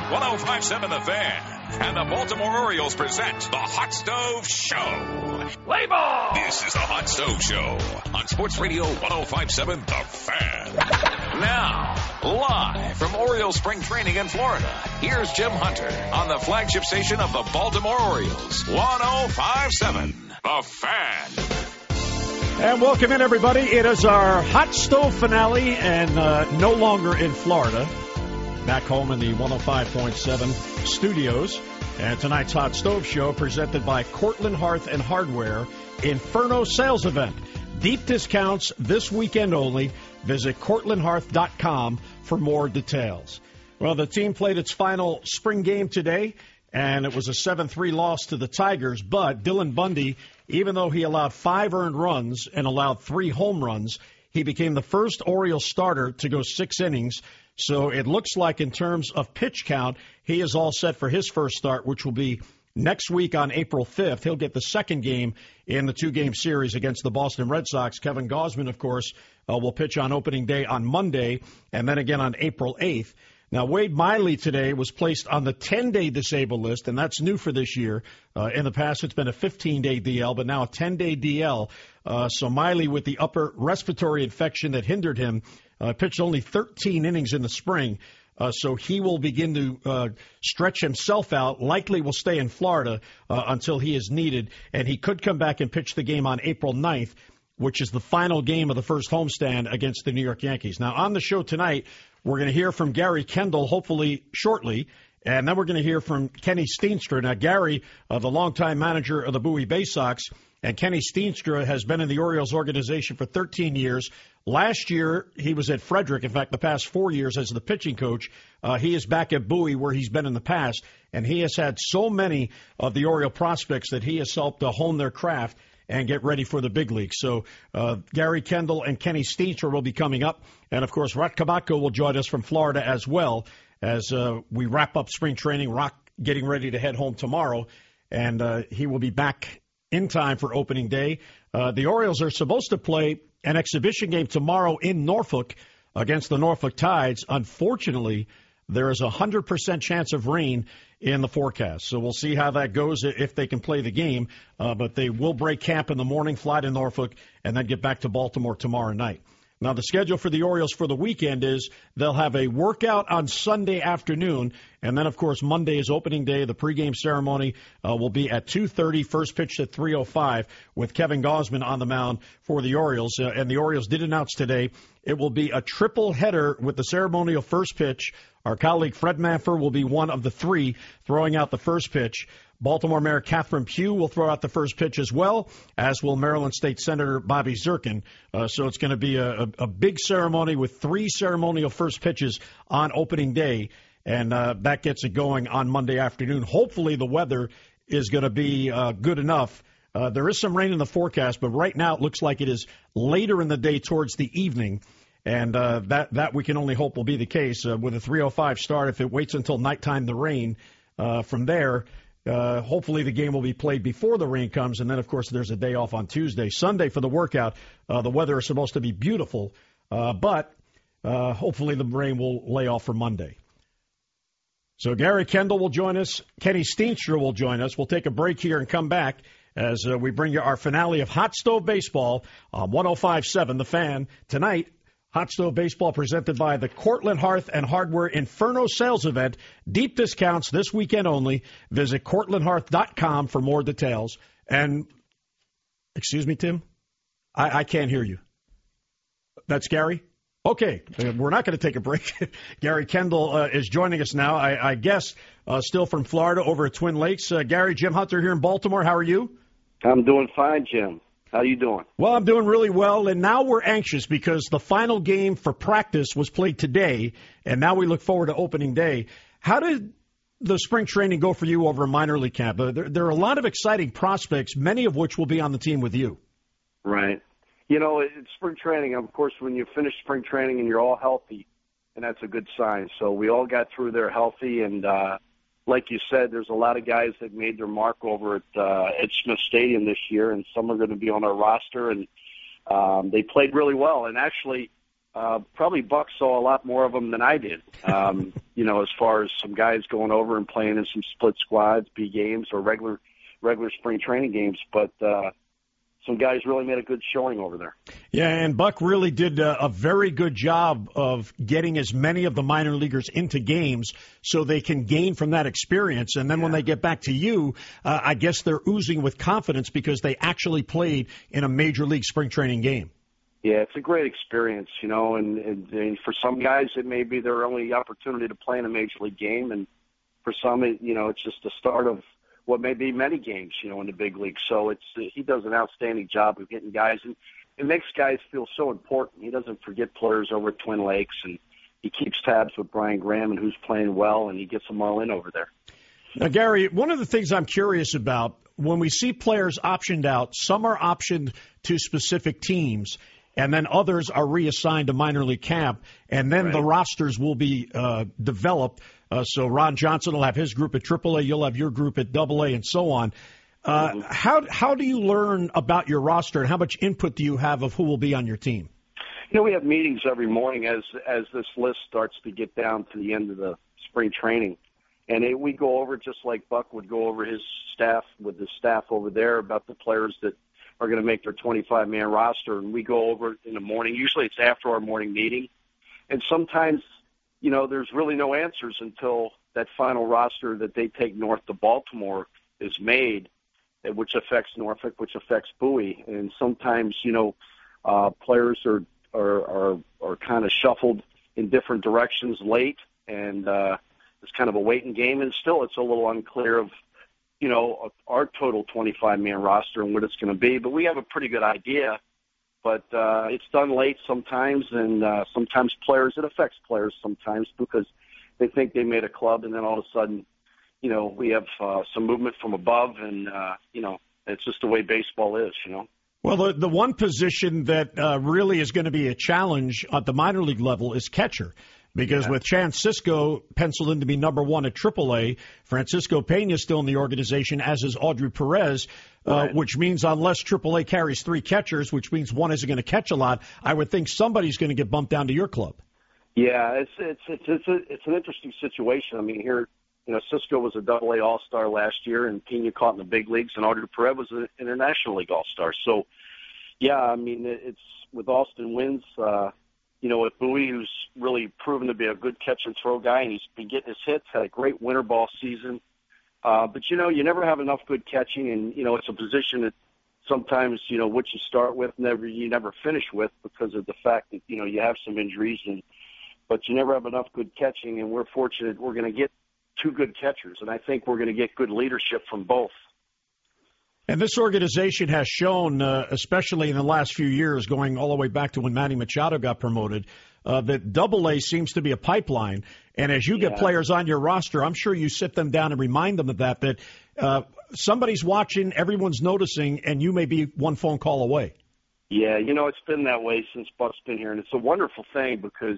105.7 The Fan and the Baltimore Orioles present the Hot Stove Show. Play ball! This is the Hot Stove Show on Sports Radio 105.7 The Fan. Now, live from Orioles spring training in Florida, here's Jim Hunter on the flagship station of the Baltimore Orioles, 105.7 The Fan. And welcome in, everybody. It is our Hot Stove finale and no longer in Florida. Back home in the 105.7 studios. And tonight's Hot Stove Show presented by Cortland Hearth and Hardware Inferno Sales Event. Deep discounts this weekend only. Visit CortlandHearth.com for more details. Well, the team played its final spring game today, and it was a 7-3 loss to the Tigers. But Dylan Bundy, even though he allowed 5 earned runs and allowed 3 home runs, he became the first Orioles starter to go 6 innings. So it looks like in terms of pitch count, he is all set for his first start, which will be next week on April 5th. He'll get the second game in the 2-game series against the Boston Red Sox. Kevin Gausman, of course, will pitch on opening day on Monday and then again on April 8th. Now, Wade Miley today was placed on the 10-day disabled list, and that's new for this year. In the past, it's been a 15-day DL, but now a 10-day DL. So Miley, with the upper respiratory infection that hindered him, pitched only 13 innings in the spring. So he will begin to stretch himself out, likely will stay in Florida until he is needed. And he could come back and pitch the game on April 9th, which is the final game of the first homestand against the New York Yankees. Now, on the show tonight, we're going to hear from Gary Kendall, hopefully shortly, and then we're going to hear from Kenny Steenstra. Now, Gary, the longtime manager of the Bowie Bay Sox, and Kenny Steenstra has been in the Orioles organization for 13 years. Last year, he was at Frederick. In fact, the past 4 years as the pitching coach. He is back at Bowie where he's been in the past, and he has had so many of the Oriole prospects that he has helped to hone their craft and get ready for the big leagues. So Gary Kendall and Kenny Steenstra will be coming up. And, of course, Rock Kabako will join us from Florida as well as we wrap up spring training. Rock getting ready to head home tomorrow, and he will be back in time for opening day. The Orioles are supposed to play an exhibition game tomorrow in Norfolk against the Norfolk Tides. Unfortunately, there is a 100% chance of rain in the forecast. So we'll see how that goes if they can play the game. But they will break camp in the morning, fly to Norfolk, and then get back to Baltimore tomorrow night. Now, the schedule for the Orioles for the weekend is they'll have a workout on Sunday afternoon, and then, of course, Monday is opening day. The pregame ceremony will be at 2:30, first pitch at 3:05, with Kevin Gausman on the mound for the Orioles. And the Orioles did announce today it will be a triple header with the ceremonial first pitch. Our colleague Fred Manfred will be one of the 3 throwing out the first pitch. Baltimore Mayor Catherine Pugh will throw out the first pitch as well, as will Maryland State Senator Bobby Zirkin. So it's going to be a big ceremony with 3 ceremonial first pitches on opening day, and that gets it going on Monday afternoon. Hopefully the weather is going to be good enough. There is some rain in the forecast, but right now it looks like it is later in the day towards the evening, and that we can only hope will be the case. With a 3:05 start, if it waits until nighttime, the rain from there, hopefully the game will be played before the rain comes, and then, of course, there's a day off on Tuesday. Sunday for the workout, the weather is supposed to be beautiful, but hopefully the rain will lay off for Monday. So Gary Kendall will join us. Kenny Steenstra will join us. We'll take a break here and come back as we bring you our finale of Hot Stove Baseball on 105.7 The Fan. Tonight, Hot Stove Baseball presented by the Cortland Hearth and Hardware Inferno Sales Event. Deep discounts this weekend only. Visit CortlandHearth.com for more details. And, excuse me, Tim? I can't hear you. That's Gary? Okay, we're not going to take a break. Gary Kendall is joining us now, I guess, still from Florida over at Twin Lakes. Gary, Jim Hunter here in Baltimore. How are you? I'm doing fine, Jim. How you doing? Well, I'm doing really well, and now we're anxious because the final game for practice was played today, and now we look forward to opening day. How did the spring training go for you over a minor league camp? There are a lot of exciting prospects, many of which will be on the team with you. Right. You know, it's spring training. Of course, when you finish spring training and you're all healthy, and that's a good sign. So we all got through there healthy, and like you said, there's a lot of guys that made their mark over at Smith Stadium this year, and some are going to be on our roster, and they played really well. And actually, probably Buck saw a lot more of them than I did. As far as some guys going over and playing in some split squads, B games, or regular spring training games. But some guys really made a good showing over there. Yeah, and Buck really did a very good job of getting as many of the minor leaguers into games so they can gain from that experience. And then when they get back to you, I guess they're oozing with confidence because they actually played in a major league spring training game. Yeah, it's a great experience, and for some guys it may be their only opportunity to play in a major league game, and for some, it's just the start of what may be many games, in the big league. So he does an outstanding job of getting guys, and it makes guys feel so important. He doesn't forget players over at Twin Lakes, and he keeps tabs with Brian Graham and who's playing well, and he gets them all in over there. Now, Gary, one of the things I'm curious about, when we see players optioned out, some are optioned to specific teams, and then others are reassigned to minor league camp, and then the rosters will be developed. So Ron Johnson will have his group at AAA, you'll have your group at AA, and so on. How do you learn about your roster, and how much input do you have of who will be on your team? We have meetings every morning as this list starts to get down to the end of the spring training. And we go over, just like Buck would go over his staff with the staff over there, about the players that are going to make their 25-man roster. And we go over it in the morning. Usually it's after our morning meeting. And sometimes, there's really no answers until that final roster that they take north to Baltimore is made, which affects Norfolk, which affects Bowie. And sometimes, players are kind of shuffled in different directions late, and it's kind of a waiting game. And still, it's a little unclear of, our total 25-man roster and what it's going to be. But we have a pretty good idea. But it's done late sometimes, and sometimes it affects players sometimes because they think they made a club, and then all of a sudden, we have some movement from above, and, it's just the way baseball is, Well, the one position that really is going to be a challenge at the minor league level is catcher. Because with Chance Sisco penciled in to be number one at AAA, Francisco Pena still in the organization, as is Audrey Perez, which means unless AAA carries three catchers, which means one isn't going to catch a lot, I would think somebody's going to get bumped down to your club. Yeah, it's an interesting situation. I mean, here, Sisco was a AA All-Star last year, and Pena caught in the big leagues, and Audrey Perez was an International League All-Star. So, yeah, I mean, it's with Austin Wynns, with Bowie, who's really proven to be a good catch and throw guy, and he's been getting his hits, had a great winter ball season. But, you never have enough good catching, and, it's a position that sometimes, what you start with, you never finish with because of the fact that, you have some injuries, but you never have enough good catching, and we're fortunate we're going to get two good catchers, and I think we're going to get good leadership from both. And this organization has shown, especially in the last few years, going all the way back to when Manny Machado got promoted, that AA seems to be a pipeline. And as you get players on your roster, I'm sure you sit them down and remind them of that somebody's watching, everyone's noticing, and you may be one phone call away. Yeah, it's been that way since Buck's been here, and it's a wonderful thing because,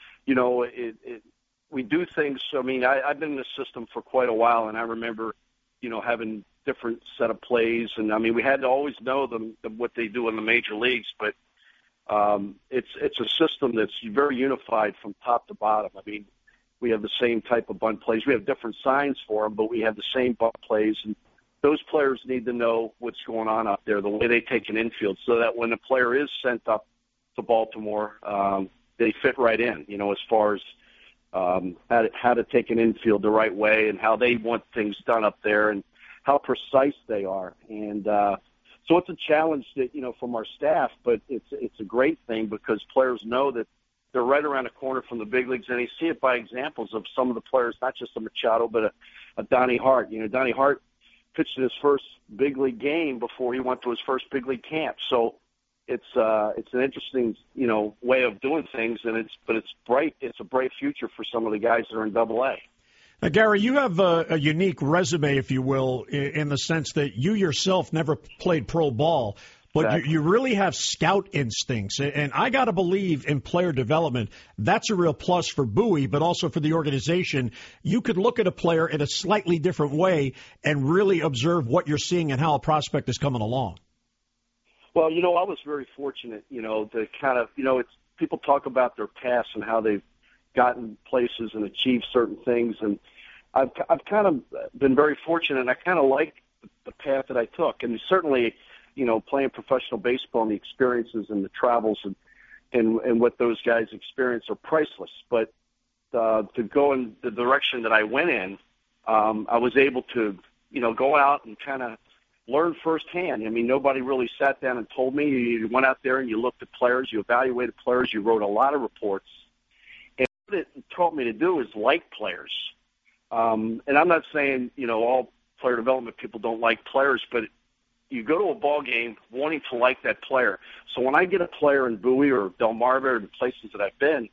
we do things. I mean, I've been in the system for quite a while, and I remember, having different set of plays, and I mean, we had to always know what they do in the major leagues, but it's a system that's very unified from top to bottom. I mean, we have the same type of bunt plays. We have different signs for them, but we have the same bunt plays, and those players need to know what's going on out there, the way they take an infield, so that when the player is sent up to Baltimore, they fit right in, as far as how to take an infield the right way and how they want things done up there and how precise they are. And so it's a challenge that, from our staff, but it's a great thing because players know that they're right around the corner from the big leagues, and they see it by examples of some of the players, not just a Machado, but a Donnie Hart. Donnie Hart pitched in his first big league game before he went to his first big league camp. So it's an interesting, way of doing things, and it's bright. It's a bright future for some of the guys that are in AA. Now, Gary, you have a unique resume, if you will, in the sense that you yourself never played pro ball, but exactly. you really have scout instincts. And I got to believe in player development, that's a real plus for Bowie, but also for the organization. You could look at a player in a slightly different way and really observe what you're seeing and how a prospect is coming along. Well, I was very fortunate, to kind of, people talk about their past and how they've gotten places and achieved certain things, and I've kind of been very fortunate, and I kind of like the path that I took. And certainly, playing professional baseball and the experiences and the travels and what those guys experience are priceless. But to go in the direction that I went in, I was able to, go out and kind of learn firsthand. I mean, nobody really sat down and told me. You went out there and you looked at players, you evaluated players, you wrote a lot of reports. And what it taught me to do is like players. And I'm not saying, all player development people don't like players, but you go to a ball game wanting to like that player. So when I get a player in Bowie or Delmarva or the places that I've been,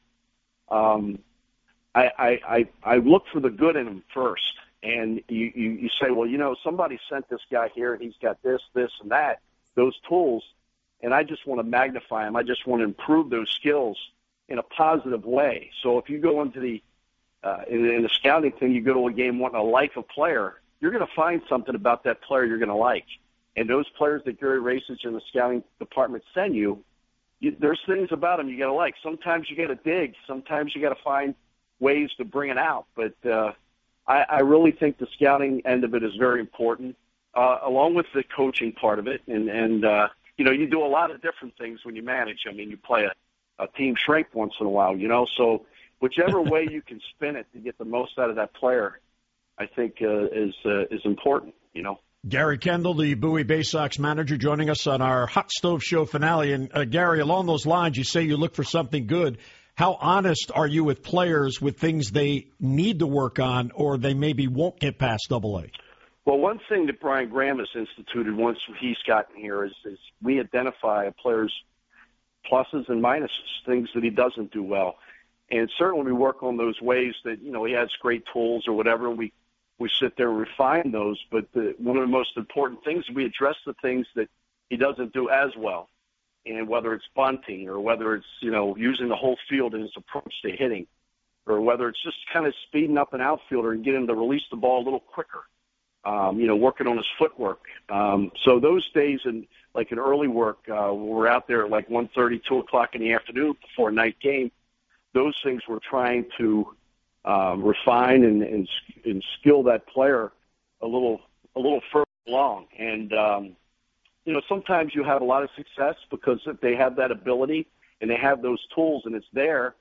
I look for the good in him first. And you say, well, somebody sent this guy here and he's got this, and that, those tools, and I just want to magnify them. I just want to improve those skills in a positive way. So if you go into the in the scouting thing, you go to a game wanting to like a player, you're going to find something about that player you're going to like. And those players that Gary Racich and the scouting department send you, there's things about them you got to like. Sometimes you got to dig. Sometimes you got to find ways to bring it out. But I really think the scouting end of it is very important, along with the coaching part of it. And you do a lot of different things when you manage. I mean, you play a team shrink once in a while, so whichever way you can spin it to get the most out of that player, I think is important, Gary Kendall, the Bowie Bay Sox manager, joining us on our Hot Stove Show finale. And Gary, along those lines, you say you look for something good. How honest are you with players with things they need to work on or they maybe won't get past AA? Well, one thing that Brian Graham has instituted once he's gotten here is we identify a player's pluses and minuses, things that he doesn't do well. And certainly we work on those ways that, he has great tools or whatever, and we sit there and refine those. But one of the most important things, we address the things that he doesn't do as well. And whether it's bunting or whether it's, using the whole field in his approach to hitting, or whether it's just kind of speeding up an outfielder and getting him to release the ball a little quicker, working on his footwork. So those days in early work, we're out there at 1:30, 2 o'clock in the afternoon before a night game. Those things we're trying to refine and skill that player a little further along. And, sometimes you have a lot of success because if they have that ability and they have those tools and it's there,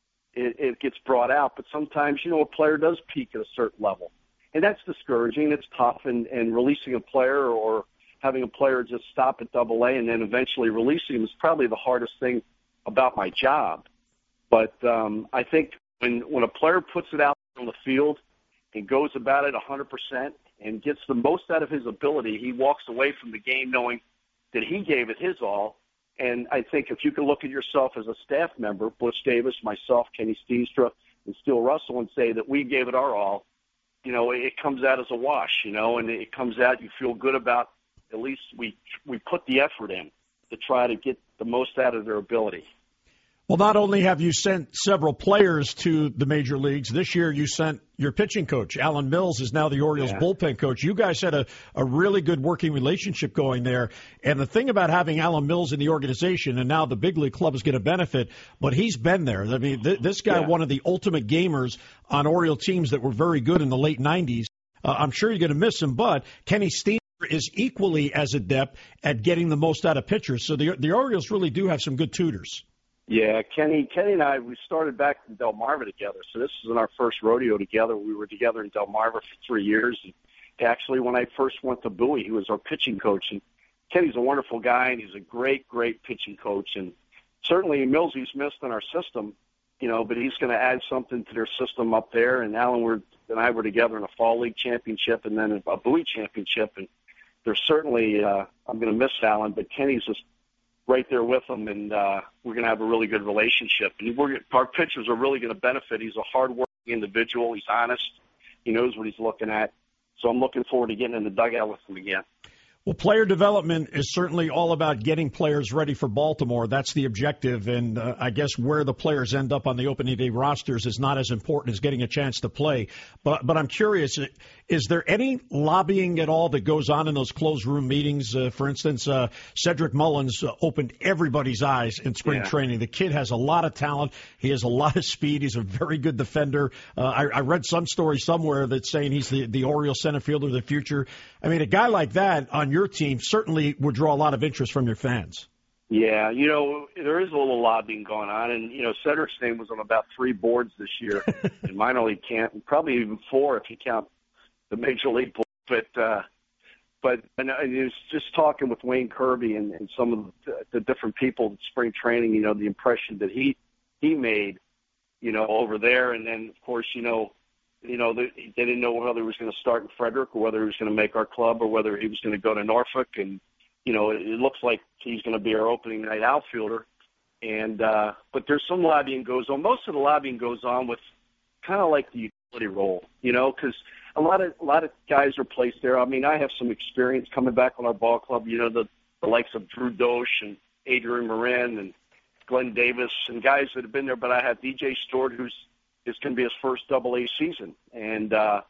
it gets brought out. But sometimes, a player does peak at a certain level. And that's discouraging. It's tough. And releasing a player or having a player just stop at AA and then eventually releasing him is probably the hardest thing about my job. But I think when a player puts it out on the field and goes about it 100% and gets the most out of his ability, he walks away from the game knowing that he gave it his all. And I think if you can look at yourself as a staff member, Butch Davis, myself, Kenny Steenstra, and Steele Russell, and say that we gave it our all, it comes out as a wash, and it comes out, you feel good about at least we put the effort in to try to get the most out of their ability. Well, not only have you sent several players to the major leagues, this year you sent your pitching coach. Alan Mills is now the Orioles bullpen coach. You guys had a really good working relationship going there. And the thing about having Alan Mills in the organization, and now the big league club is going to benefit, but he's been there. I mean, this guy, one of the ultimate gamers on Oriole teams that were very good in the late 90s. I'm sure you're going to miss him, but Kenny Steenstra is equally as adept at getting the most out of pitchers. So the Orioles really do have some good tutors. Yeah, Kenny and I, we started back in Delmarva together. So this was in our first rodeo together. We were together in Delmarva for 3 years. And actually, when I first went to Bowie, he was our pitching coach. And Kenny's a wonderful guy, and he's a great, great pitching coach. And certainly Millsy's missed in our system, but he's going to add something to their system up there. And Alan and I were together in a fall league championship and then a Bowie championship. And there's certainly, I'm going to miss Alan, but Kenny's just right there with him, and we're going to have a really good relationship. And our pitchers are really going to benefit. He's a hard-working individual. He's honest. He knows what he's looking at. So I'm looking forward to getting in the dugout with him again. Well, player development is certainly all about getting players ready for Baltimore. That's the objective, and I guess where the players end up on the opening day rosters is not as important as getting a chance to play. But I'm curious, is there any lobbying at all that goes on in those closed room meetings? For instance, Cedric Mullins opened everybody's eyes in spring training. The kid has a lot of talent. He has a lot of speed. He's a very good defender. I read some story somewhere that's saying he's the Orioles center fielder of the future. I mean, a guy like that on your team certainly would draw a lot of interest from your fans. Yeah, there is a little lobbying going on, and, Cedric's name was on about 3 boards this year, and mine only probably even 4 if you count the Major League board. But and I was just talking with Wayne Kirby and some of the different people in spring training, the impression that he made, over there, and then, of course, they didn't know whether he was going to start in Frederick or whether he was going to make our club or whether he was going to go to Norfolk. And, it looks like he's going to be our opening night outfielder. And but there's some lobbying goes on. Most of the lobbying goes on with kind of like the utility role, because a lot of guys are placed there. I mean, I have some experience coming back on our ball club, the likes of Drew Dosh and Adrian Marin and Glenn Davis and guys that have been there. But I have DJ Stewart, it's going to be his first Double-A season. And,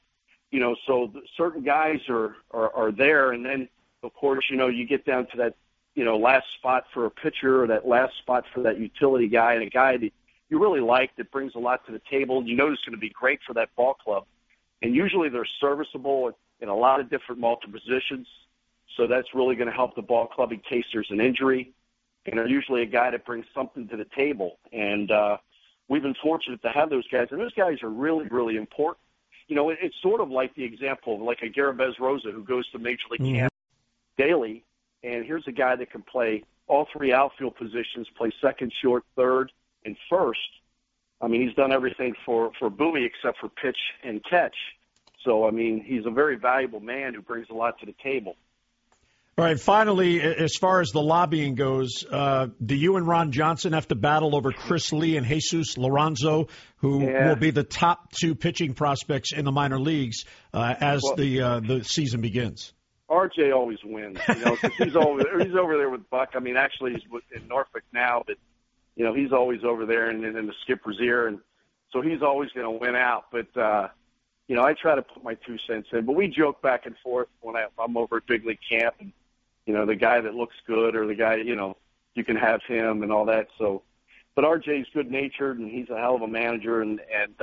so certain guys are there. And then, of course, you get down to that, last spot for a pitcher or that last spot for that utility guy and a guy that you really like that brings a lot to the table. You know it's going to be great for that ball club. And usually they're serviceable in a lot of different multiple positions. So that's really going to help the ball club in case there's an injury. And they're usually a guy that brings something to the table. And, we've been fortunate to have those guys, and those guys are really, really important. It's sort of like the example of like a Garabez Rosa who goes to Major League camp daily, and here's a guy that can play all 3 outfield positions, play second, short, third, and first. I mean, he's done everything for Bowie except for pitch and catch. So, I mean, he's a very valuable man who brings a lot to the table. All right, finally, as far as the lobbying goes, do you and Ron Johnson have to battle over Chris Lee and Jesus Lorenzo, who will be the top 2 pitching prospects in the minor leagues as the season begins? RJ always wins, because he's over there with Buck. I mean, actually, he's in Norfolk now, but, he's always over there and in the skipper's ear, and so he's always going to win out. But, I try to put my 2 cents in, but we joke back and forth when I'm over at Big League camp, and the guy that looks good or the guy, you can have him and all that. So, but RJ's good-natured and he's a hell of a manager and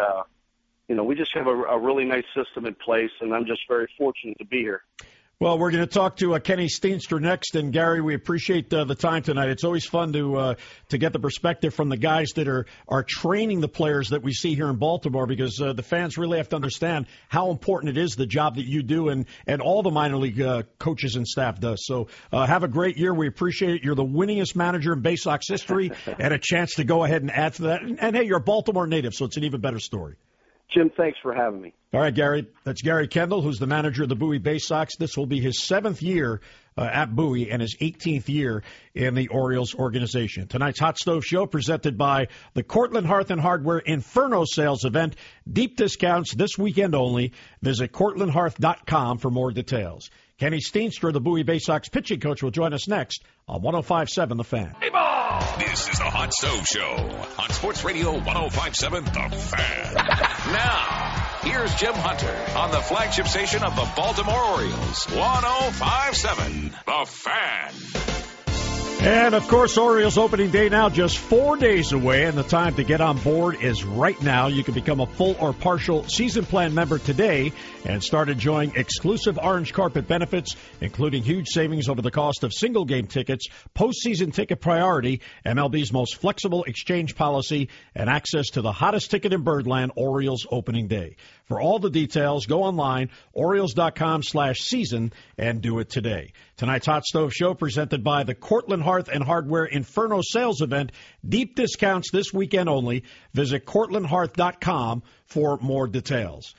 we just have a really nice system in place, and I'm just very fortunate to be here. Well, we're going to talk to Kenny Steenstra next, and Gary, we appreciate the time tonight. It's always fun to get the perspective from the guys that are training the players that we see here in Baltimore, because the fans really have to understand how important it is, the job that you do and all the minor league coaches and staff does. So have a great year. We appreciate it. You're the winningest manager in Bay Sox history, and a chance to go ahead and add to that. And hey, you're a Baltimore native, so it's an even better story. Jim, thanks for having me. All right, Gary. That's Gary Kendall, who's the manager of the Bowie Bay Sox. This will be his 7th year at Bowie and his 18th year in the Orioles organization. Tonight's Hot Stove Show presented by the Cortland Hearth and Hardware Inferno Sales Event. Deep discounts this weekend only. Visit CortlandHearth.com for more details. Kenny Steenstra, the Bowie Bay Sox pitching coach, will join us next on 105.7 The Fan. Hey, ball! This is the Hot Stove Show on Sports Radio 105.7 The Fan. Now, here's Jim Hunter on the flagship station of the Baltimore Orioles, 105.7 The Fan. And, of course, Orioles opening day now just 4 days away, and the time to get on board is right now. You can become a full or partial season plan member today and start enjoying exclusive orange carpet benefits, including huge savings over the cost of single-game tickets, postseason ticket priority, MLB's most flexible exchange policy, and access to the hottest ticket in Birdland, Orioles opening day. For all the details, go online, Orioles.com/season, and do it today. Tonight's Hot Stove Show presented by the Cortland Hearth and Hardware Inferno Sales Event. Deep discounts this weekend only. Visit CortlandHearth.com for more details.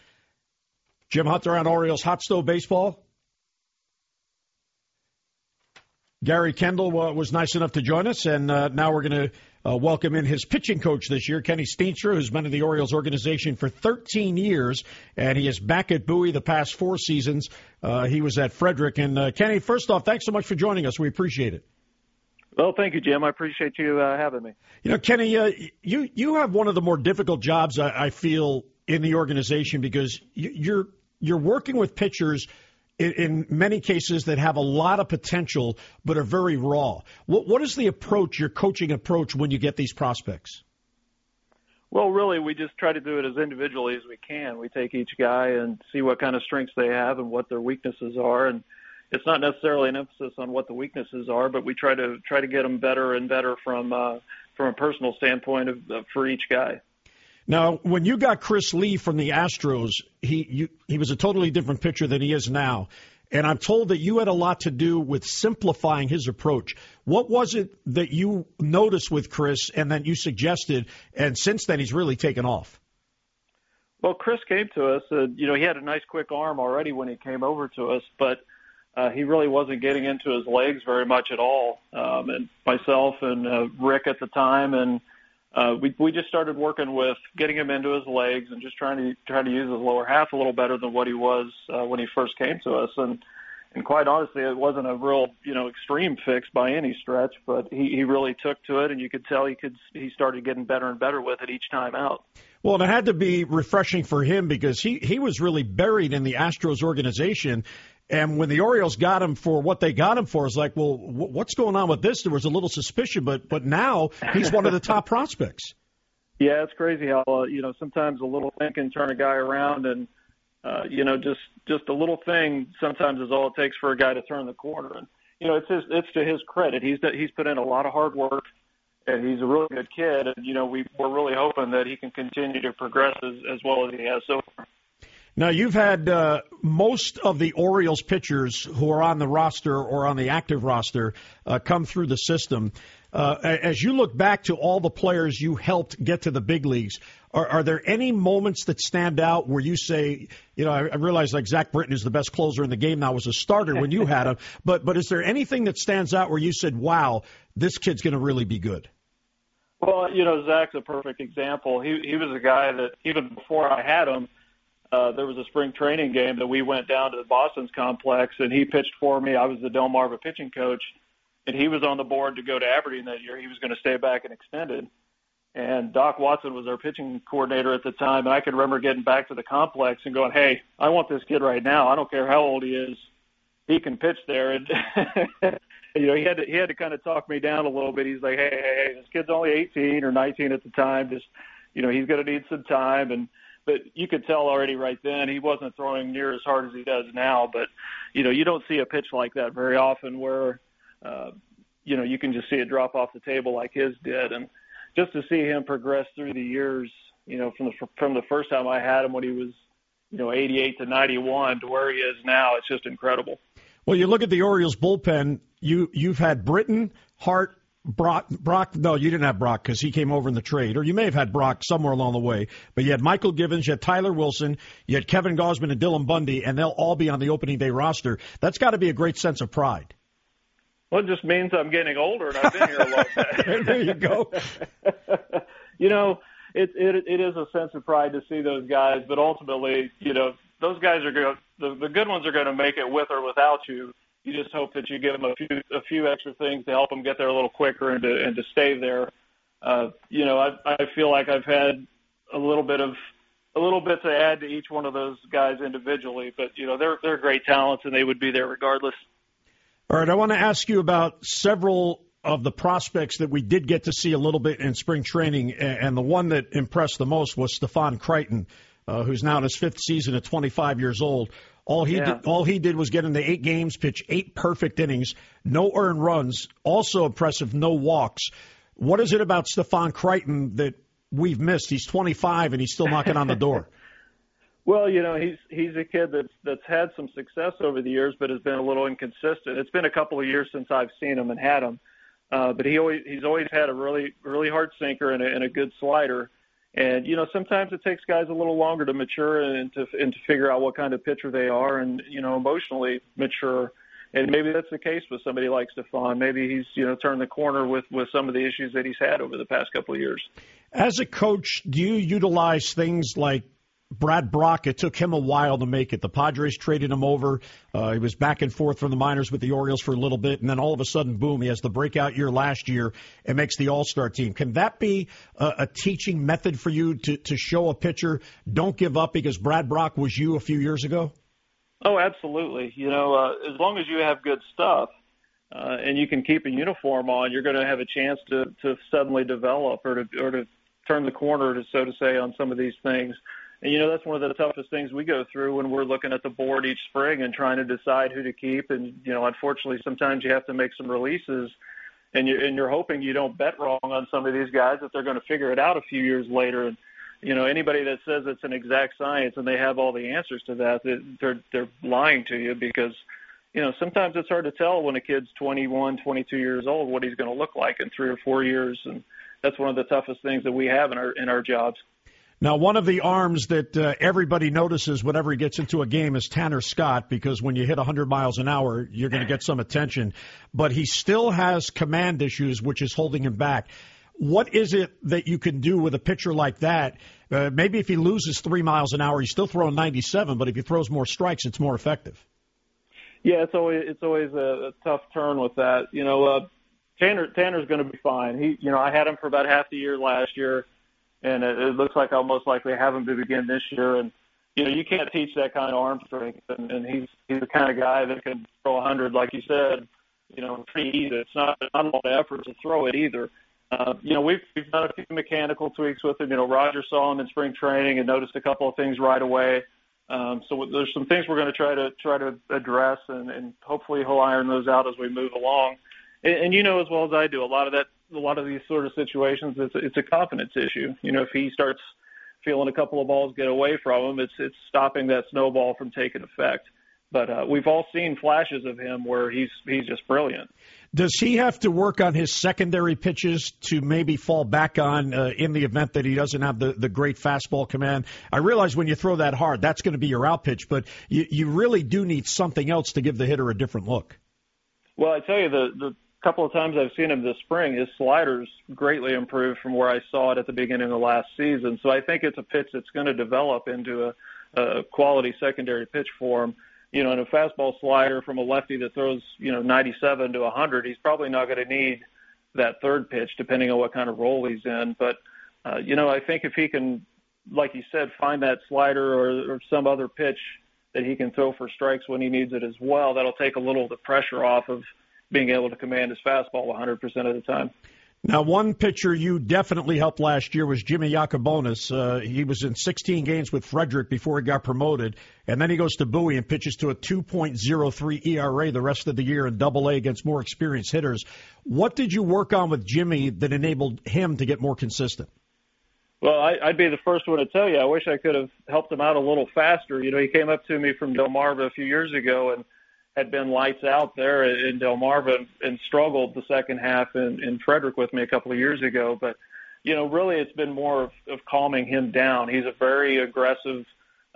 Jim Hunter on Orioles Hot Stove Baseball. Gary Kendall was nice enough to join us, and now we're going to welcome in his pitching coach this year, Kenny Steenstra, who's been in the Orioles organization for 13 years, and he is back at Bowie the past 4 seasons. He was at Frederick. And, Kenny, first off, thanks so much for joining us. We appreciate it. Well, thank you, Jim. I appreciate you having me. You know, Kenny, you have one of the more difficult jobs, I feel, in the organization because you're working with pitchers in many cases that have a lot of potential but are very raw. What is the approach, your coaching approach, when you get these prospects? Well, really, we just try to do it as individually as we can. We take each guy and see what kind of strengths they have and what their weaknesses are. And it's not necessarily an emphasis on what the weaknesses are, but we try to get them better and better from a personal standpoint for each guy. Now, when you got Chris Lee from the Astros, he was a totally different pitcher than he is now. And I'm told that you had a lot to do with simplifying his approach. What was it that you noticed with Chris and then you suggested, and since then he's really taken off? Well, Chris came to us. He had a nice quick arm already when he came over to us, but he really wasn't getting into his legs very much at all. And myself and Rick at the time, and we just started working with getting him into his legs and just trying to use his lower half a little better than what he was when he first came to us. And quite honestly, it wasn't a real extreme fix by any stretch, but he really took to it, and you could tell he started getting better and better with it each time out. Well, and it had to be refreshing for him because he was really buried in the Astros organization. And when the Orioles got him for what they got him for, it's like, well, what's going on with this? There was a little suspicion, but now he's one of the top prospects. Yeah, it's crazy how sometimes a little thing can turn a guy around, and just a little thing sometimes is all it takes for a guy to turn the corner. And it's to his credit. He's put in a lot of hard work, and he's a really good kid. And we're really hoping that he can continue to progress as well as he has so far. Now, you've had most of the Orioles pitchers who are on the roster or on the active roster come through the system. As you look back to all the players you helped get to the big leagues, are there any moments that stand out where you say, I realize like Zach Britton is the best closer in the game now as a starter when you had him, but is there anything that stands out where you said, wow, this kid's going to really be good? Well, Zach's a perfect example. He was a guy that even before I had him, there was a spring training game that we went down to the Boston's complex, and he pitched for me. I was the Delmarva pitching coach, and he was on the board to go to Aberdeen that year. He was going to stay back and extended. And Doc Watson was our pitching coordinator at the time, and I can remember getting back to the complex and going, hey, I want this kid right now. I don't care how old he is. He can pitch there. And, he had to kind of talk me down a little bit. He's like, hey, this kid's only 18 or 19 at the time. Just, he's going to need some time. But you could tell already right then he wasn't throwing near as hard as he does now. But, you don't see a pitch like that very often where, you can just see it drop off the table like his did. And just to see him progress through the years, from the first time I had him when he was, 88 to 91 to where he is now, it's just incredible. Well, you look at the Orioles bullpen, you've had Britton, Hart, Brock, no, you didn't have Brock because he came over in the trade, or you may have had Brock somewhere along the way, but you had Michael Givens, you had Tyler Wilson, you had Kevin Gausman and Dylan Bundy, and they'll all be on the opening day roster. That's got to be a great sense of pride. Well, it just means I'm getting older, and I've been here a long time. There you go. It is a sense of pride to see those guys, but ultimately, those guys are going. The good ones are going to make it with or without you. You just hope that you give them a few extra things to help them get there a little quicker and to stay there. I feel like I've had a little bit to add to each one of those guys individually, but they're great talents and they would be there regardless. All right, I want to ask you about several of the prospects that we did get to see a little bit in spring training, and the one that impressed the most was Stephon Crichton, who's now in his 5th season at 25 years old. All he did was get into 8 games, pitch 8 perfect innings, no earned runs. Also impressive, no walks. What is it about Stephon Crichton that we've missed? He's 25 and he's still knocking on the door. Well, he's a kid that's had some success over the years, but has been a little inconsistent. It's been a couple of years since I've seen him and had him, but he's always had a really really hard sinker and a good slider. And, sometimes it takes guys a little longer to mature and to figure out what kind of pitcher they are and, emotionally mature. And maybe that's the case with somebody like Stephon. Maybe he's, turned the corner with some of the issues that he's had over the past couple of years. As a coach, do you utilize things like Brad Brock? It took him a while to make it. The Padres traded him over. He was back and forth from the minors with the Orioles for a little bit, and then all of a sudden, boom, he has the breakout year last year and makes the All-Star team. Can that be a teaching method for you to show a pitcher, don't give up because Brad Brock was you a few years ago? Oh, absolutely. As long as you have good stuff and you can keep a uniform on, you're going to have a chance to suddenly develop or to turn the corner, so to say, on some of these things. And, that's one of the toughest things we go through when we're looking at the board each spring and trying to decide who to keep. And, unfortunately, sometimes you have to make some releases, and you're hoping you don't bet wrong on some of these guys, that they're going to figure it out a few years later. And, anybody that says it's an exact science and they have all the answers to that, they're lying to you, because, sometimes it's hard to tell when a kid's 21, 22 years old what he's going to look like in 3 or 4 years. And that's one of the toughest things that we have in our jobs. Now, one of the arms that everybody notices whenever he gets into a game is Tanner Scott, because when you hit 100 miles an hour, you're going to get some attention. But he still has command issues, which is holding him back. What is it that you can do with a pitcher like that? Maybe if he loses 3 miles an hour, he's still throwing 97, but if he throws more strikes, it's more effective. Yeah, it's always a tough turn with that. Tanner's going to be fine. I had him for about half the year last year, and it looks like I'll most likely have him to begin this year. And, you can't teach that kind of arm strength. And he's the kind of guy that can throw 100, like you said, pretty easy. It's not a lot of effort to throw it either. We've done a few mechanical tweaks with him. Roger saw him in spring training and noticed a couple of things right away. So there's some things we're going to try to address, and hopefully he'll iron those out as we move along. And as well as I do, a lot of these sort of situations, it's a confidence issue. If he starts feeling a couple of balls get away from him, it's stopping that snowball from taking effect. But we've all seen flashes of him where he's just brilliant. Does he have to work on his secondary pitches to maybe fall back on in the event that he doesn't have the great fastball command? I realize when you throw that hard, that's going to be your out pitch, but you really do need something else to give the hitter a different look. Well, I tell you, the couple of times I've seen him this spring, his slider's greatly improved from where I saw it at the beginning of last season. So I think it's a pitch that's going to develop into a quality secondary pitch for him. And a fastball slider from a lefty that throws, 97 to 100, he's probably not going to need that third pitch depending on what kind of role he's in. But, I think if he can, like you said, find that slider or some other pitch that he can throw for strikes when he needs it as well, that'll take a little of the pressure off of being able to command his fastball 100% of the time. Now, one pitcher you definitely helped last year was Jimmy Yacobonis. He was in 16 games with Frederick before he got promoted, and then he goes to Bowie and pitches to a 2.03 ERA the rest of the year in Double-A against more experienced hitters. What did you work on with Jimmy that enabled him to get more consistent? Well, I'd be the first one to tell you, I wish I could have helped him out a little faster. He came up to me from Delmarva a few years ago and had been lights out there in Delmarva and struggled the second half in Frederick with me a couple of years ago. But, really it's been more of calming him down. He's a very aggressive,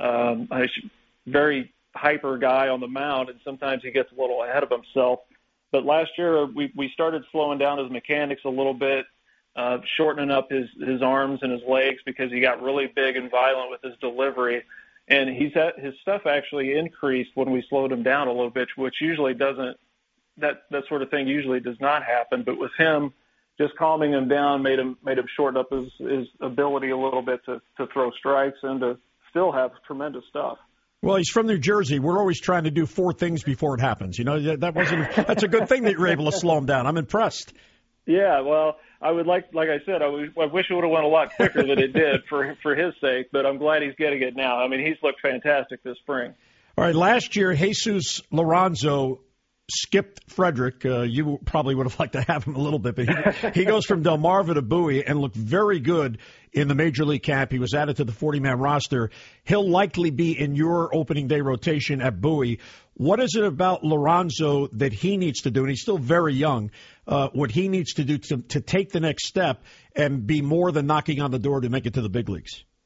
very hyper guy on the mound, and sometimes he gets a little ahead of himself. But last year we started slowing down his mechanics a little bit, shortening up his arms and his legs because he got really big and violent with his delivery. And his stuff actually increased when we slowed him down a little bit, which usually doesn't, that sort of thing usually does not happen. But with him, just calming him down made him shorten up his ability a little bit to throw strikes and to still have tremendous stuff. Well, he's from New Jersey. We're always trying to do 4 things before it happens. That's a good thing that you're able to slow him down. I'm impressed. Yeah, well, I would like I said, I wish it would have went a lot quicker than it did for his sake, but I'm glad he's getting it now. I mean, he's looked fantastic this spring. All right, last year, Jesus Lorenzo skipped Frederick. You probably would have liked to have him a little bit, but he goes from Delmarva to Bowie and looked very good in the Major League camp. He was added to the 40-man roster. He'll likely be in your opening day rotation at Bowie. What is it about Lorenzo that he needs to do, and he's still very young, what he needs to do to take the next step and be more than knocking on the door to make it to the big leagues?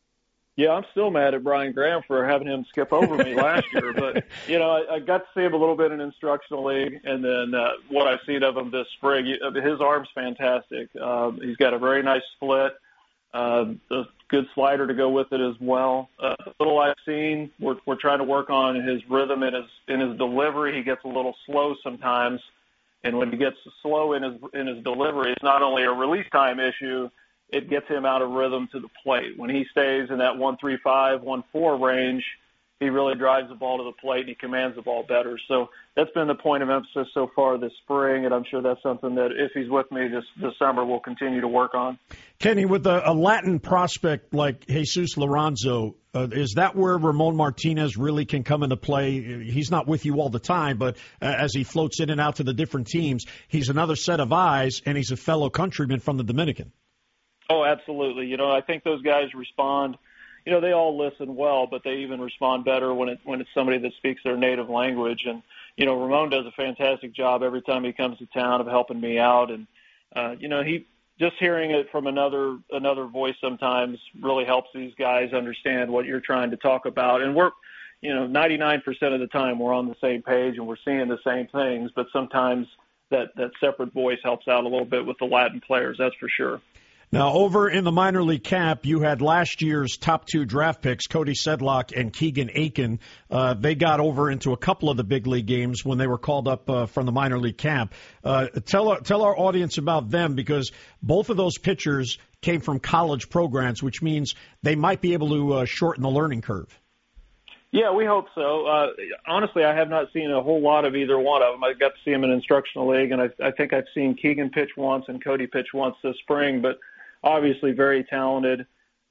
Yeah, I'm still mad at Brian Graham for having him skip over me last year. But, I got to see him a little bit in instructional league, and then what I've seen of him this spring, his arm's fantastic. He's got a very nice split, a good slider to go with it as well. The little I've seen, we're trying to work on his rhythm in his delivery. He gets a little slow sometimes, and when he gets slow in his delivery, it's not only a release time issue, it gets him out of rhythm to the plate. When he stays in that 1.35, 1.4 range, he really drives the ball to the plate and he commands the ball better. So that's been the point of emphasis so far this spring, and I'm sure that's something that if he's with me this summer, we'll continue to work on. Kenny, with a Latin prospect like Jesus Lorenzo, is that where Ramon Martinez really can come into play? He's not with you all the time, but as he floats in and out to the different teams, he's another set of eyes, and he's a fellow countryman from the Dominican. Oh, absolutely. I think those guys respond. They all listen well, but they even respond better when it's somebody that speaks their native language. And, Ramon does a fantastic job every time he comes to town of helping me out. And, he just hearing it from another voice sometimes really helps these guys understand what you're trying to talk about. And we're, 99% of the time we're on the same page and we're seeing the same things, but sometimes that separate voice helps out a little bit with the Latin players, that's for sure. Now, over in the minor league camp, you had last year's top 2 draft picks, Cody Sedlock and Keegan Aiken. They got over into a couple of the big league games when they were called up from the minor league camp. Tell our audience about them, because both of those pitchers came from college programs, which means they might be able to shorten the learning curve. Yeah, we hope so. Honestly, I have not seen a whole lot of either one of them. I got to see them in instructional league, and I think I've seen Keegan pitch once and Cody pitch once this spring, but obviously very talented,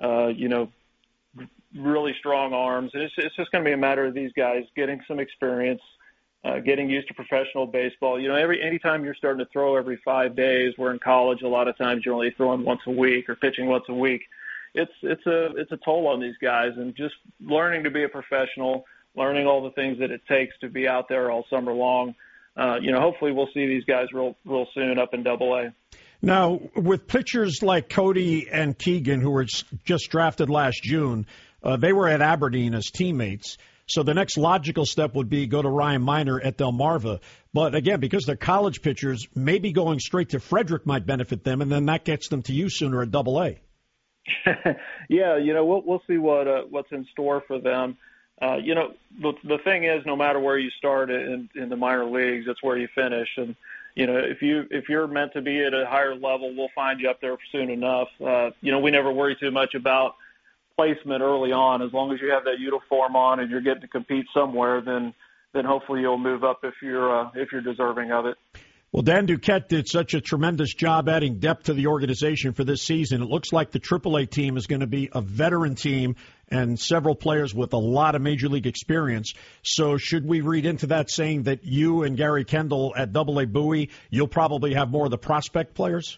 really strong arms. And it's just going to be a matter of these guys getting some experience, getting used to professional baseball. Anytime you're starting to throw every 5 days, where in college a lot of times you're only throwing once a week or pitching once a week, it's a toll on these guys. And just learning to be a professional, learning all the things that it takes to be out there all summer long. Hopefully we'll see these guys real soon up in AA. Now, with pitchers like Cody and Keegan, who were just drafted last June, they were at Aberdeen as teammates. So the next logical step would be go to Ryan Miner at Delmarva. But again, because they're college pitchers, maybe going straight to Frederick might benefit them, and then that gets them to you sooner at AA. Yeah, we'll see what's in store for them. The thing is, no matter where you start in the minor leagues, it's where you finish. And if you're meant to be at a higher level, we'll find you up there soon enough. We never worry too much about placement early on. As long as you have that uniform on and you're getting to compete somewhere, then hopefully you'll move up if you're deserving of it. Well, Dan Duquette did such a tremendous job adding depth to the organization for this season. It looks like the AAA team is going to be a veteran team and several players with a lot of major league experience. So should we read into that saying that you and Gary Kendall at AA Bowie, you'll probably have more of the prospect players?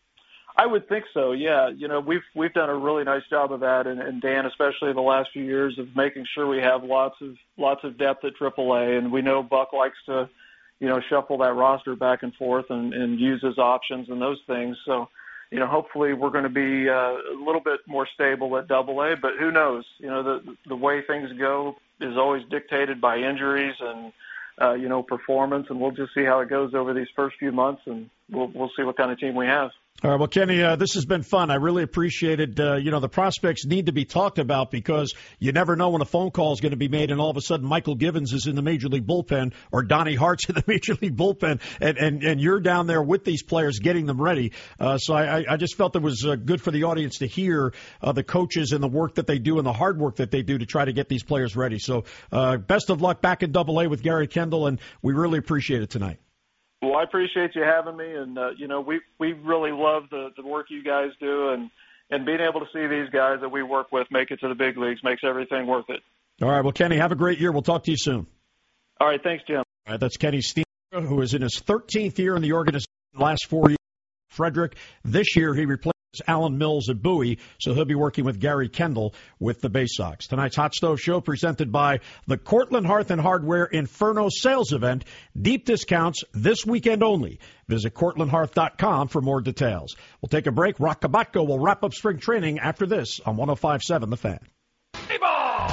I would think so, yeah. We've done a really nice job of that, and Dan, especially in the last few years, of making sure we have lots of depth at AAA. And we know Buck likes to shuffle that roster back and forth and use his options and those things. So, hopefully we're going to be a little bit more stable at AA, but who knows? The way things go is always dictated by injuries and, performance, and we'll just see how it goes over these first few months, and we'll see what kind of team we have. All right, well, Kenny, this has been fun. I really appreciate it. The prospects need to be talked about because you never know when a phone call is going to be made and all of a sudden Michael Givens is in the Major League bullpen or Donnie Hart's in the Major League bullpen, and you're down there with these players getting them ready. So I just felt it was good for the audience to hear the coaches and the work that they do and the hard work that they do to try to get these players ready. So best of luck back in AA with Gary Kendall, and we really appreciate it tonight. Well, I appreciate you having me, and we really love the work you guys do, and being able to see these guys that we work with make it to the big leagues makes everything worth it. All right, well, Kenny, have a great year. We'll talk to you soon. All right, thanks, Jim. All right, that's Kenny Steen, who is in his 13th year in the organization, the last 4 years. Frederick. This year he replaced Alan Mills at Bowie, so he'll be working with Gary Kendall with the Bay Sox. Tonight's Hot Stove Show presented by the Cortland Hearth and Hardware Inferno Sales Event. Deep discounts this weekend only. Visit CortlandHearth.com for more details. We'll take a break. Rock Kabatko will wrap up spring training after this on 105.7 The Fan.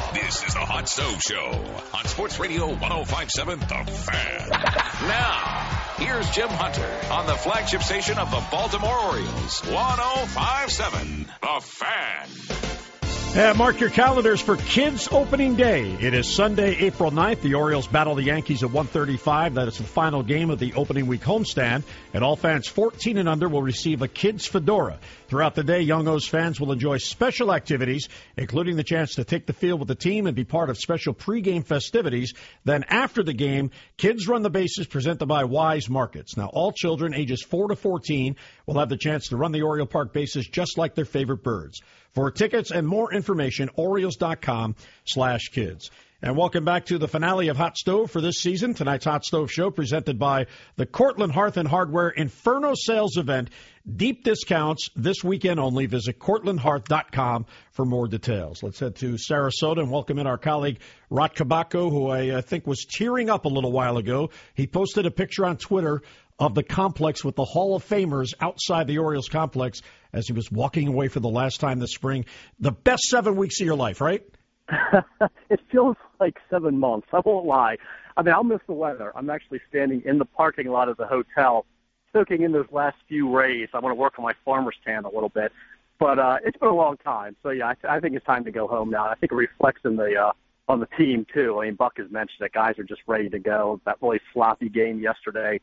This is the Hot Stove Show on Sports Radio 105.7 The Fan. Now, here's Jim Hunter on the flagship station of the Baltimore Orioles, 105.7 The Fan. Mark your calendars for Kids Opening Day. It is Sunday, April 9th. The Orioles battle the Yankees at 1:35. That is the final game of the opening week homestand. And all fans 14 and under will receive a Kids Fedora. Throughout the day, Young O's fans will enjoy special activities, including the chance to take the field with the team and be part of special pregame festivities. Then after the game, Kids Run the Bases presented by Wise Markets. Now, all children ages 4 to 14 will have the chance to run the Oriole Park bases just like their favorite birds. For tickets and more information, Orioles.com/kids. And welcome back to the finale of Hot Stove for this season. Tonight's Hot Stove Show presented by the Cortland Hearth and Hardware Inferno Sales Event. Deep discounts this weekend only. Visit CortlandHearth.com for more details. Let's head to Sarasota and welcome in our colleague Rod Kabako, who I think was tearing up a little while ago. He posted a picture on Twitter of the complex with the Hall of Famers outside the Orioles complex as he was walking away for the last time this spring. The best 7 weeks of your life, right? It feels like 7 months. I won't lie. I mean, I'll miss the weather. I'm actually standing in the parking lot of the hotel, soaking in those last few rays. I want to work on my farmer's tan a little bit. But it's been a long time. So, yeah, I think it's time to go home now. I think it reflects on the team, too. I mean, Buck has mentioned that guys are just ready to go. That really sloppy game yesterday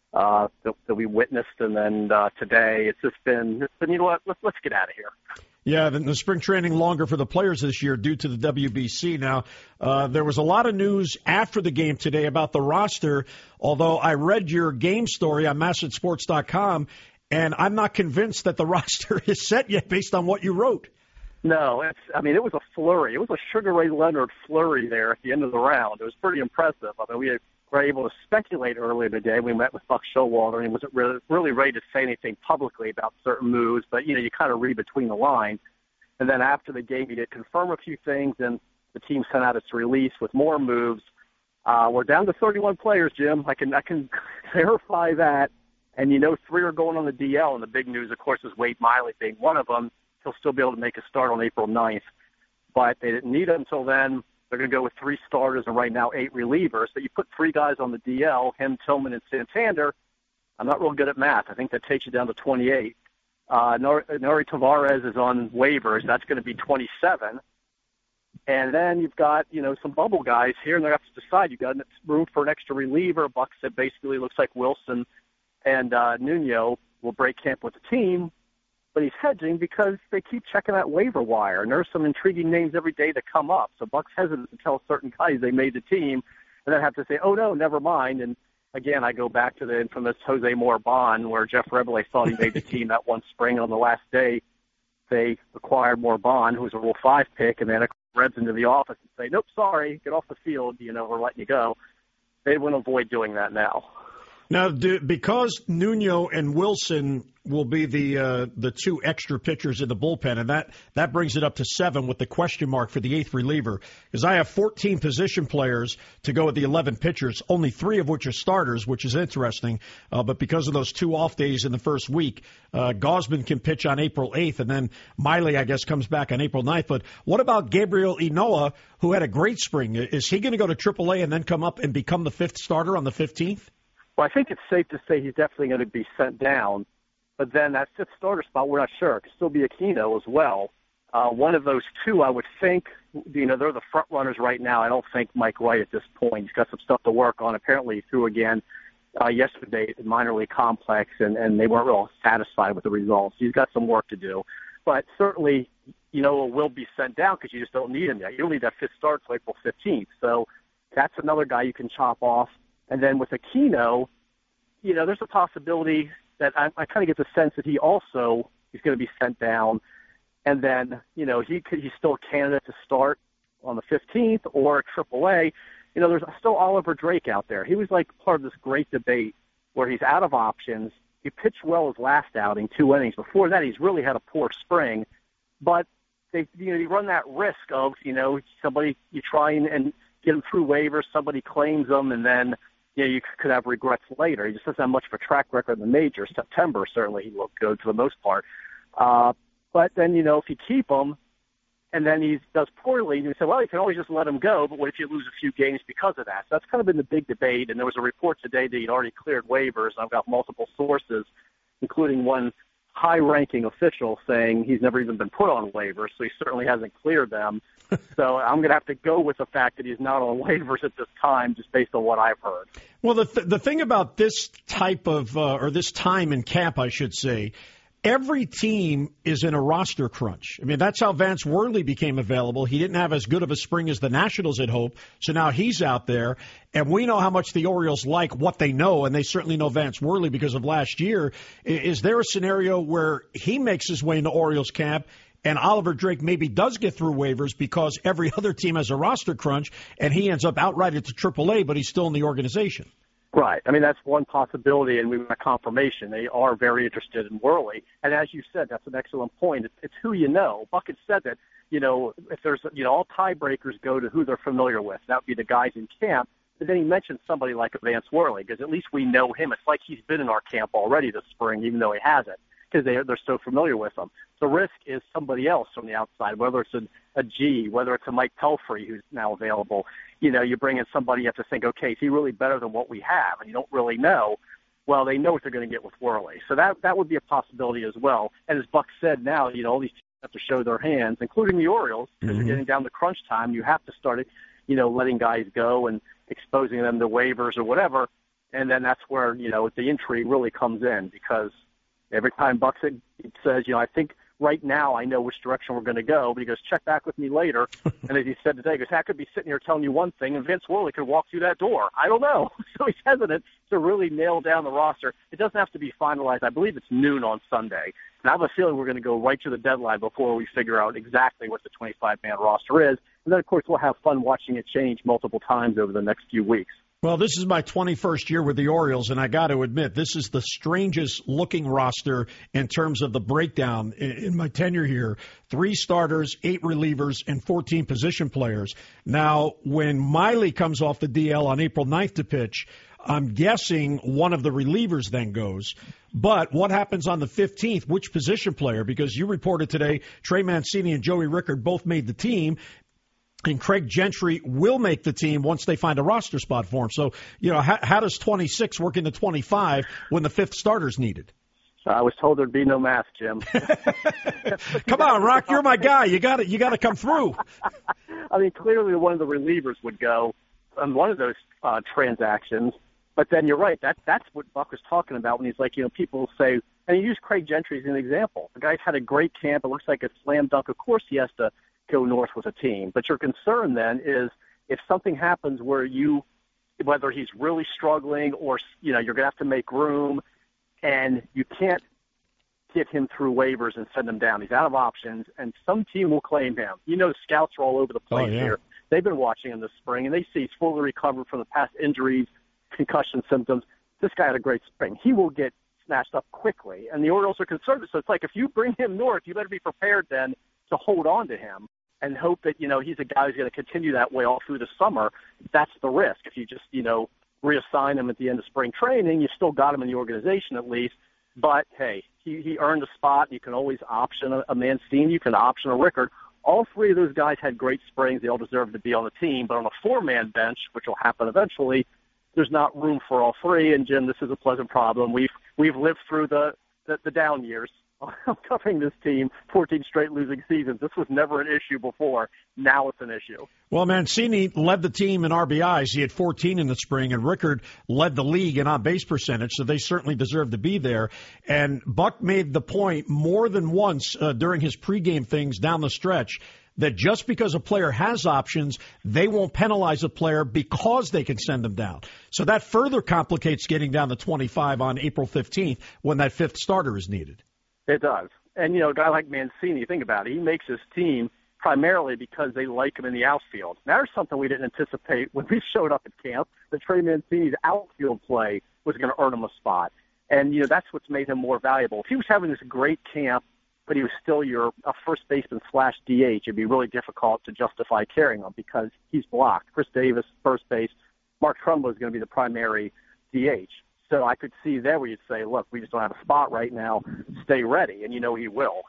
that we witnessed, and then today it's been, you know what, let's get out of here. Yeah, the spring training longer for the players this year due to the WBC. Now, there was a lot of news after the game today about the roster, although I read your game story on MassAtSports.com, and I'm not convinced that the roster is set yet based on what you wrote. No, it was a flurry. It was a Sugar Ray Leonard flurry there at the end of the round. It was pretty impressive. I mean, we were able to speculate earlier today. We met with Buck Showalter, and he wasn't really ready to say anything publicly about certain moves, but, you know, you kind of read between the lines. And then after the game, he did confirm a few things, and the team sent out its release with more moves. We're down to 31 players, Jim. I can verify that. And, you know, 3 are going on the DL, and the big news, of course, is Wade Miley being one of them. He'll still be able to make a start on April 9th, but they didn't need him until then. They're going to go with 3 starters and right now 8 relievers. So you put 3 guys on the DL, him, Tillman, and Santander. I'm not real good at math. I think that takes you down to 28. Nori Tavares is on waivers. That's going to be 27. And then you've got, you know, some bubble guys here, and they have to decide. You've got room for an extra reliever. Buck said basically looks like Wilson and Nuno will break camp with the team. But he's hedging because they keep checking that waiver wire, and there's some intriguing names every day that come up. So Buck's hesitant to tell certain guys they made the team, and then have to say, oh, no, never mind. And, again, I go back to the infamous Jose Moore Bond, where Jeff Rebele thought he made the team that one spring. On the last day, they acquired Moore Bond, who was a Rule 5 pick, and then Reds into the office and say, nope, sorry, get off the field, you know, we're letting you go. They want to avoid doing that now. Now, because Nuno and Wilson will be the 2 extra pitchers in the bullpen, and that brings it up to 7 with the question mark for the 8th reliever, because I have 14 position players to go with the 11 pitchers, only 3 of which are starters, which is interesting. But because of those 2 off days in the first week, Gausman can pitch on April 8th, and then Miley, I guess, comes back on April 9th. But what about Gabriel Inoa, who had a great spring? Is he going to go to AAA and then come up and become the 5th starter on the 15th? Well, I think it's safe to say he's definitely going to be sent down. But then that 5th starter spot, we're not sure. It could still be Aquino as well. One of those 2, I would think, you know, they're the front runners right now. I don't think Mike White at this point. He's got some stuff to work on. Apparently he threw again yesterday at the minor league complex, and they weren't real satisfied with the results. He's got some work to do. But certainly, you know, will be sent down because you just don't need him yet. You don't need that 5th start until April 15th. So that's another guy you can chop off. And then with Aquino, you know, there's a possibility that I kind of get the sense that he's going to be sent down. And then, you know, he's still a candidate to start on the 15th or at AAA. You know, there's still Oliver Drake out there. He was like part of this great debate where he's out of options. He pitched well his last outing, 2 innings. Before that, he's really had a poor spring. But you run that risk of, you know, somebody, you try and get him through waivers, somebody claims him, and then, you know, you could have regrets later. He just doesn't have much of a track record in the majors. September, certainly he looked good for the most part. But then, you know, if you keep him, and then he does poorly, and you say, well, you can always just let him go, but what if you lose a few games because of that? So that's kind of been the big debate, and there was a report today that he'd already cleared waivers. I've got multiple sources, including one high-ranking official saying he's never even been put on waivers, so he certainly hasn't cleared them. So I'm going to have to go with the fact that he's not on waivers at this time, just based on what I've heard. Well, the thing about this type of or this time in camp, I should say, every team is in a roster crunch. I mean, that's how Vance Worley became available. He didn't have as good of a spring as the Nationals had hoped, so now he's out there. And we know how much the Orioles like what they know, and they certainly know Vance Worley because of last year. Is there a scenario where he makes his way into Orioles camp and Oliver Drake maybe does get through waivers because every other team has a roster crunch, and he ends up outrighted to AAA, but he's still in the organization? Right. I mean, that's one possibility, and we got confirmation. They are very interested in Worley. And as you said, that's an excellent point. It's who you know. Bucket said that, if there's, all tiebreakers go to who they're familiar with. That would be the guys in camp. But then he mentioned somebody like Vance Worley, because at least we know him. It's like he's been in our camp already this spring, even though he hasn't, because they're so familiar with him. The risk is somebody else from the outside, whether it's a G, whether it's a Mike Pelfrey who's now available. You bring in somebody, you have to think, okay, is he really better than what we have? And you don't really know. Well, they know what they're going to get with Worley. So that would be a possibility as well. And as Buck said now, all these teams have to show their hands, including the Orioles, because they're getting down to crunch time. You have to start, letting guys go and exposing them to waivers or whatever. And then that's where, the intrigue really comes in, because every time Buck says, I think right now I know which direction we're going to go, but he goes, check back with me later. And as he said today, he goes, I could be sitting here telling you one thing, and Vince Worley could walk through that door. I don't know. So he's hesitant to really nail down the roster. It doesn't have to be finalized. I believe it's noon on Sunday. And I have a feeling we're going to go right to the deadline before we figure out exactly what the 25-man roster is. And then, of course, we'll have fun watching it change multiple times over the next few weeks. Well, this is my 21st year with the Orioles, and I got to admit, this is the strangest looking roster in terms of the breakdown in my tenure here. 3 starters, 8 relievers, and 14 position players. Now, when Miley comes off the DL on April 9th to pitch, I'm guessing one of the relievers then goes. But what happens on the 15th? Which position player? Because you reported today Trey Mancini and Joey Rickard both made the team. And Craig Gentry will make the team once they find a roster spot for him. So, how does 26 work into 25 when the 5th starter's needed? I was told there'd be no math, Jim. Come on, Rock, you're my guy. You got to come through. I mean, clearly one of the relievers would go on one of those transactions. But then you're right. That's what Buck was talking about when he's like, people say, and he used Craig Gentry as an example. The guy's had a great camp. It looks like a slam dunk. Of course he has to go north with a team. But your concern then is if something happens where whether he's really struggling or, you're going to have to make room and you can't get him through waivers and send him down. He's out of options, and some team will claim him. Scouts are all over the place here. They've been watching him this spring, and they see he's fully recovered from the past injuries, concussion symptoms. This guy had a great spring. He will get snatched up quickly, and the Orioles are concerned. So it's like if you bring him north, you better be prepared then to hold on to him and hope that, he's a guy who's going to continue that way all through the summer. That's the risk. If you just, reassign him at the end of spring training, you still got him in the organization at least. But, hey, he earned a spot. You can always option a Mancini. You can option a Rickard. All 3 of those guys had great springs. They all deserve to be on the team. But on a 4-man bench, which will happen eventually, there's not room for all 3. And, Jim, this is a pleasant problem. We've lived through the down years. I'm covering this team 14 straight losing seasons. This was never an issue before. Now it's an issue. Well, Mancini led the team in RBIs. He had 14 in the spring, and Rickard led the league in on-base percentage, so they certainly deserve to be there. And Buck made the point more than once during his pregame things down the stretch that just because a player has options, they won't penalize a player because they can send them down. So that further complicates getting down to 25 on April 15th when that 5th starter is needed. It does. And, a guy like Mancini, think about it, he makes his team primarily because they like him in the outfield. Now, there's something we didn't anticipate when we showed up at camp, that Trey Mancini's outfield play was going to earn him a spot. And, that's what's made him more valuable. If he was having this great camp, but he was still a first baseman / DH, it'd be really difficult to justify carrying him because he's blocked. Chris Davis, first base. Mark Trumbo is going to be the primary DH. So I could see there where you'd say, look, we just don't have a spot right now. Stay ready. And he will.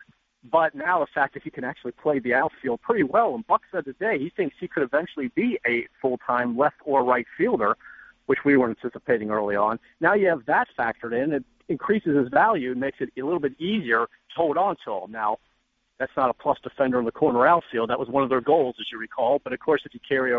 But now the fact that he can actually play the outfield pretty well, and Buck said today he thinks he could eventually be a full-time left or right fielder, which we were anticipating early on. Now you have that factored in. It increases his value and makes it a little bit easier to hold on to him. Now, that's not a plus defender in the corner outfield. That was one of their goals, as you recall. But, of course, if you carry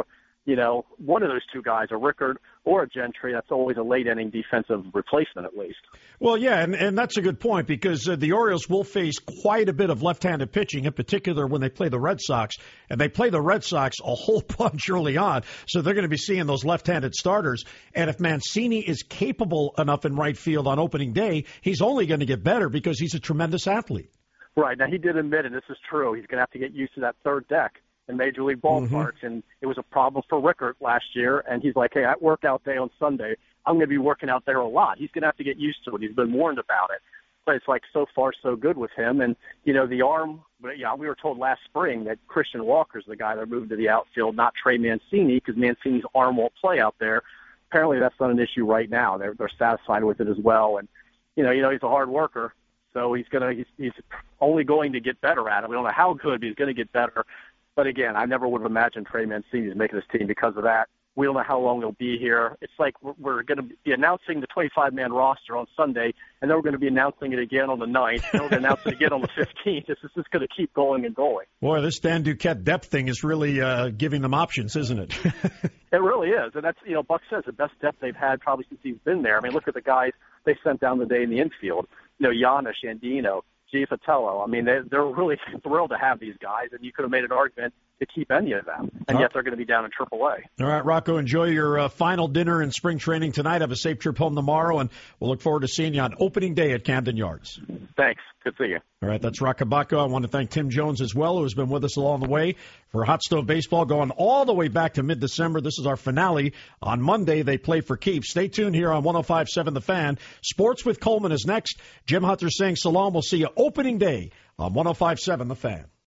one of those two guys, a Rickard or a Gentry, that's always a late-inning defensive replacement at least. Well, yeah, and that's a good point because the Orioles will face quite a bit of left-handed pitching, in particular when they play the Red Sox. And they play the Red Sox a whole bunch early on, so they're going to be seeing those left-handed starters. And if Mancini is capable enough in right field on opening day, he's only going to get better because he's a tremendous athlete. Right. Now, he did admit, and this is true, he's going to have to get used to that third deck in Major League ballparks, and it was a problem for Rickard last year, and he's like, hey, I work out day on Sunday. I'm going to be working out there a lot. He's going to have to get used to it. He's been warned about it. But it's like so far so good with him. And, the arm, we were told last spring that Christian Walker's the guy that moved to the outfield, not Trey Mancini, because Mancini's arm won't play out there. Apparently that's not an issue right now. They're satisfied with it as well. And, he's a hard worker. So he's only going to get better at it. We don't know how good, but he's going to get better. But again, I never would have imagined Trey Mancini is making this team because of that. We don't know how long he'll be here. It's like we're going to be announcing the 25-man roster on Sunday, and then we're going to be announcing it again on the 9th, and we're going to announce it again on the 15th. This is just going to keep going and going. Boy, this Dan Duquette depth thing is really giving them options, isn't it? It really is. And that's, Buck says, the best depth they've had probably since he's been there. I mean, look at the guys they sent down today in the infield. Giannis, Andino, Giafatello. I mean, they're really thrilled to have these guys, and you could have made an argument to keep any of them, and yet they're going to be down in AAA. All right, Rocco, enjoy your final dinner and spring training tonight. Have a safe trip home tomorrow, and we'll look forward to seeing you on opening day at Camden Yards. Thanks. Good to see you. All right, that's Rocco Bacco. I want to thank Tim Jones as well, who has been with us along the way for Hot Stove Baseball, going all the way back to mid-December. This is our finale. On Monday, they play for keeps. Stay tuned here on 105.7 The Fan. Sports with Coleman is next. Jim Hunter saying so long. We'll see you opening day on 105.7 The Fan.